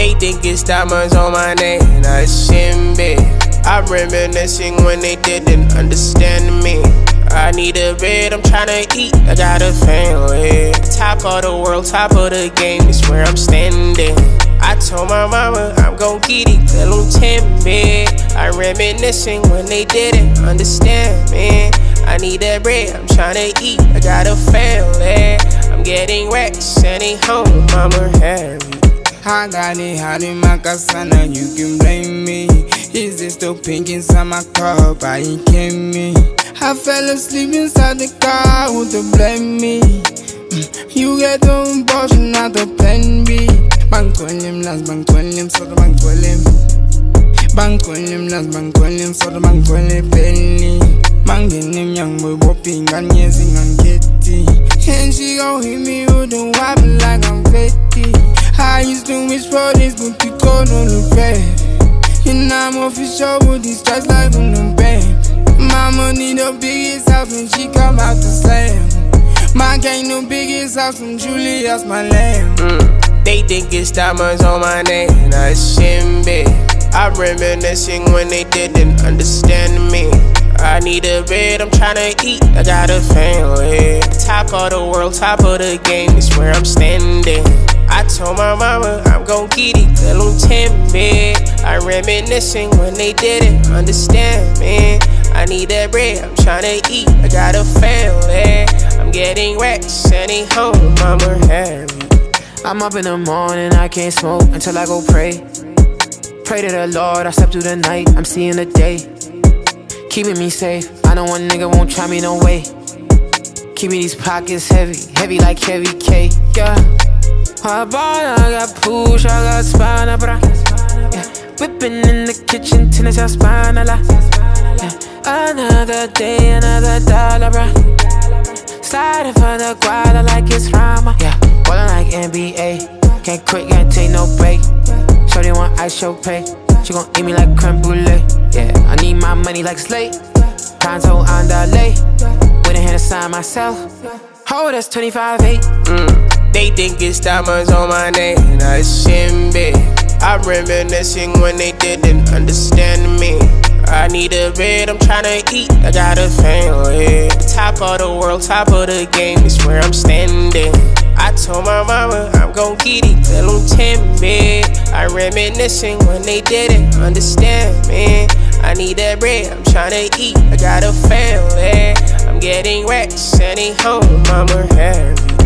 They think it's diamonds on my neck, and I shouldn't be. I'm reminiscing when they didn't understand me. I need a bed, I'm tryna eat, I got a family. Top of the world, top of the game, is where I'm standing. I told my mama I'm gon' get it, tell them 10 big. I'm reminiscing when they didn't understand me. I need that bread, I'm tryna eat, I got a family. I'm getting racks, sending home, mama happy. I got it hot in my casana, you can blame me. Is it still pink inside my cup? I ain't kidding me. I fell asleep inside the car, who to blame me? You get the portion, not the plan B. Bank on him, last bank on him, so the bank on him. Bank on him, last bank on him, so the bank on him, penny. Mangin him, young boy, whopping, and yesing, and getty. And she gon' hit me with the wobble like I'm 50. I used to wish for this, but you called on the bed. And I'm official with these strikes like on the bed. Mama need the biggest house when she come out the slam. My gang the biggest house from Julia's my lamb. They think it's diamonds on my neck, and I shouldn't be. I'm reminiscing when they didn't understand me. I need a bed, I'm tryna eat, I got a family. Top of the world, top of the game, is where I'm standing. I told my mama I'm gon' get it, tell them 10 big. I'm reminiscing when they didn't understand me. I need that bread, I'm tryna eat, I got a family. I'm getting racks, sending home, mama happy. I'm up in the morning, I can't smoke until I go pray. Pray to the Lord, I slept through the night, I'm seeing the day. Keeping me safe, I know one nigga won't try me no way. Keeping these pockets heavy, heavy like heavy K, yeah. I bought, I got push, I got spine, bra. Yeah. Whipping in the kitchen, tennis, I spine, la. Yeah. Another day, another dollar, bra. Sliding for the guada like it's Rama. Yeah, ballin' like NBA. Can't quit, can't take no break. Shorty want ice, show pay. She gon' eat me like creme brulee. Yeah, I need my money like Slate. Conto on delay. With a hand aside myself. Oh, that's 25-8. They think it's diamonds on my neck, and I shouldn't be. I'm reminiscing when they didn't understand me. I need a bed, I'm tryna eat, I got a family. Top of the world, top of the game, is where I'm standing. I told my mama I'm gon' get it, tell them 10 big. I'm reminiscing when they didn't understand me. I need that bread, I'm tryna eat, I got a family. I'm getting racks, sending home, mama happy.